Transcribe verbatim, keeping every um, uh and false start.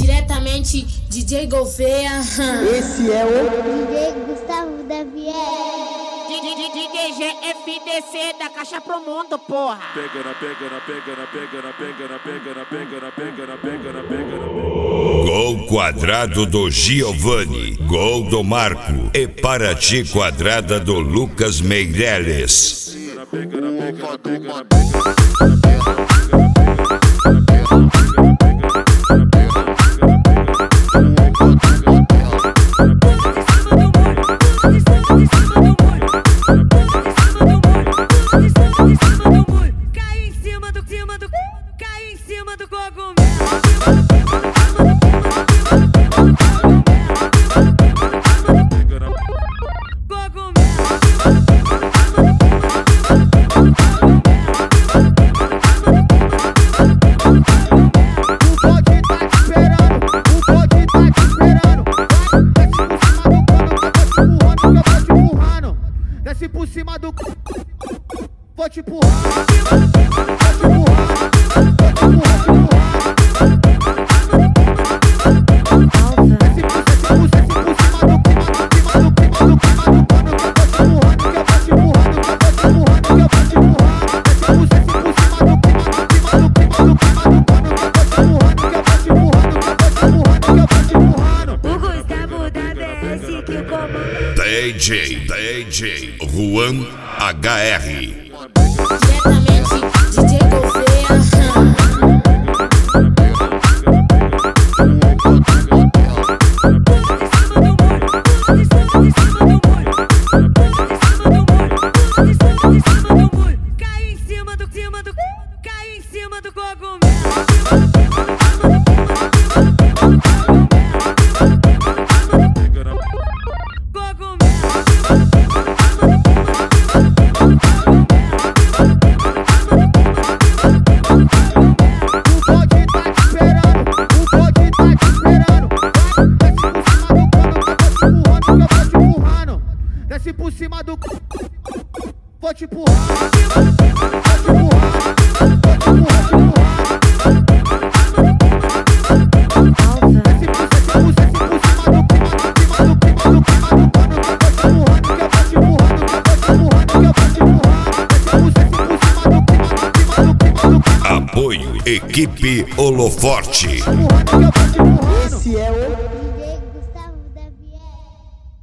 Diretamente D J Gouveia. Esse é o D J Gustavo da Viel. D J F D C da Caixa Pro Mundo, porra. Pega na pega na pega na pega na pega na pega na pega na pega na pega na pega na Gol quadrado do Giovanni, gol do Marco e Paraty quadrada do Lucas Meireles. pega na pega na pega na pega por cima do vou te empurrar, vou te empurrar, D J, D J Juan H R. Diretamente D J Gouveia. Cai em cima do cima do cai em cima do cogumelo. Desce por cima do vou te empurrar, vou te empurrar, vou te empurrar. Desce por cima do Apoio Equipe Holoforte. Esse é o